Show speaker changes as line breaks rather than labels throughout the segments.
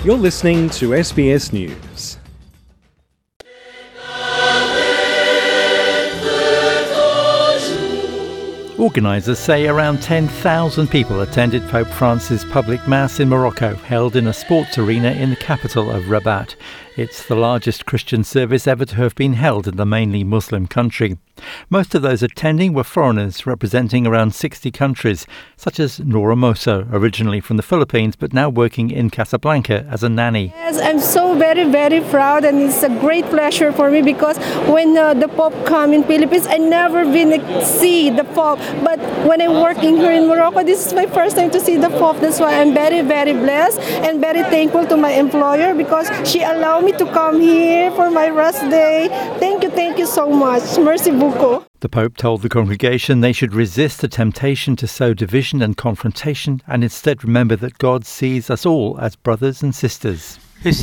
You're listening to SBS News.
Organisers say around 10,000 people attended Pope Francis' public mass in Morocco, held in a sports arena in the capital of Rabat. It's the largest Christian service ever to have been held in the mainly Muslim country. Most of those attending were foreigners representing around 60 countries, such as Nora Mosso, originally from the Philippines but now working in Casablanca as a nanny.
Yes, I'm so very, very proud, and it's a great pleasure for me because when the Pope come in Philippines, I never been to see the Pope. But when I'm working here in Morocco, this is my first time to see the Pope. That's why I'm very, very blessed and very thankful to my employer because she allowed me to come here for my rest day. Thank you so much. Merci beaucoup.
The Pope told the congregation they should resist the temptation to sow division and confrontation and instead remember that God sees us all as brothers and sisters.
It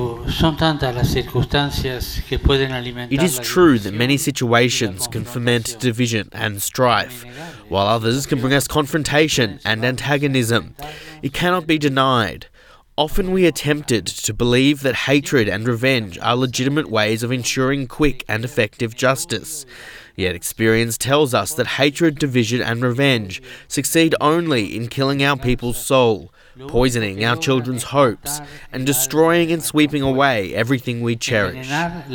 is true that many situations can foment division and strife, while others can bring us confrontation and antagonism. It cannot be denied. Often we are tempted to believe that hatred and revenge are legitimate ways of ensuring quick and effective justice. Yet experience tells us that hatred, division and revenge succeed only in killing our people's soul, poisoning our children's hopes, and destroying and sweeping away everything we cherish.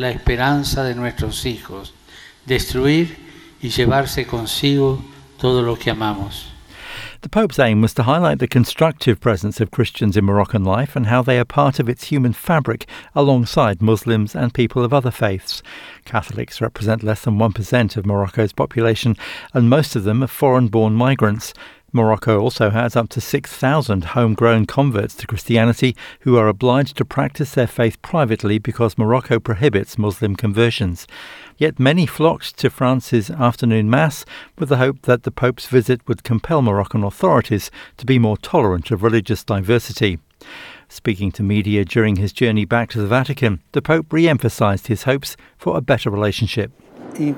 The Pope's aim was to highlight the constructive presence of Christians in Moroccan life and how they are part of its human fabric alongside Muslims and people of other faiths. Catholics represent less than 1% of Morocco's population, and most of them are foreign-born migrants. Morocco also has up to 6,000 homegrown converts to Christianity who are obliged to practice their faith privately because Morocco prohibits Muslim conversions. Yet many flocked to France's afternoon mass with the hope that the Pope's visit would compel Moroccan authorities to be more tolerant of religious diversity. Speaking to media during his journey back to the Vatican, the Pope re-emphasised his hopes for a better relationship.
In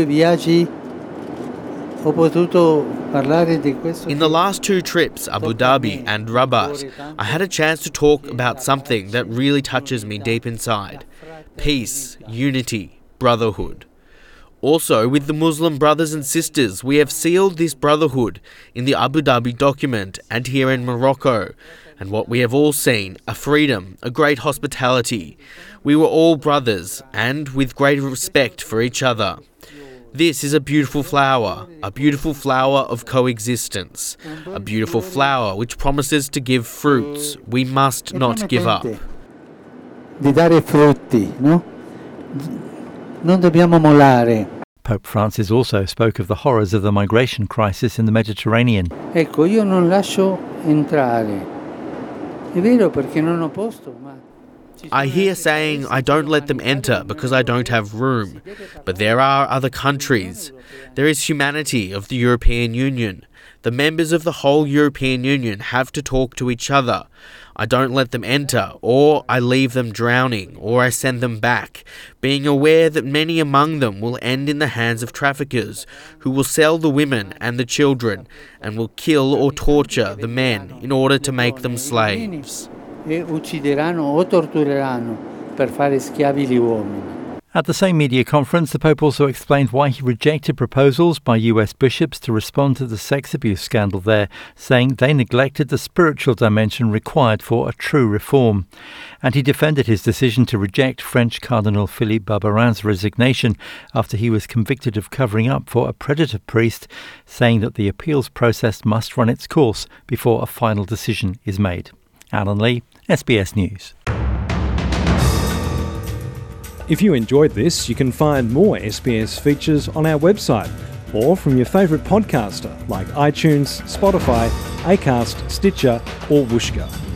the last two trips, Abu Dhabi and Rabat, I had a chance to talk about something that really touches me deep inside: peace, unity, brotherhood. Also, with the Muslim brothers and sisters, we have sealed this brotherhood in the Abu Dhabi document and here in Morocco. And what we have all seen, a freedom, a great hospitality. We were all brothers and with great respect for each other. This is a beautiful flower of coexistence, a beautiful flower which promises to give fruits. We must not give up.
Di dare frutti, no? Non dobbiamo mollare.
Pope Francis also spoke of the horrors of the migration crisis in the Mediterranean.
Ecco, io non lascio entrare. È vero perché non ho posto, ma
I hear saying I don't let them enter because I don't have room. But there are other countries. There is humanity of the European Union. The members of the whole European Union have to talk to each other. I don't let them enter, or I leave them drowning, or I send them back, being aware that many among them will end in the hands of traffickers, who will sell the women and the children, and will kill or torture the men in order to make them slaves.
E uccideranno o tortureranno per fare schiavi gli uomini.
At the same media conference, the Pope also explained why he rejected proposals by US bishops to respond to the sex abuse scandal there, saying they neglected the spiritual dimension required for a true reform. And he defended his decision to reject French Cardinal Philippe Barbarin's resignation after he was convicted of covering up for a predator priest, saying that the appeals process must run its course before a final decision is made. Alan Lee, SBS News.
If you enjoyed this, you can find more SBS features on our website or from your favourite podcaster like iTunes, Spotify, Acast, Stitcher or Whooshkaa.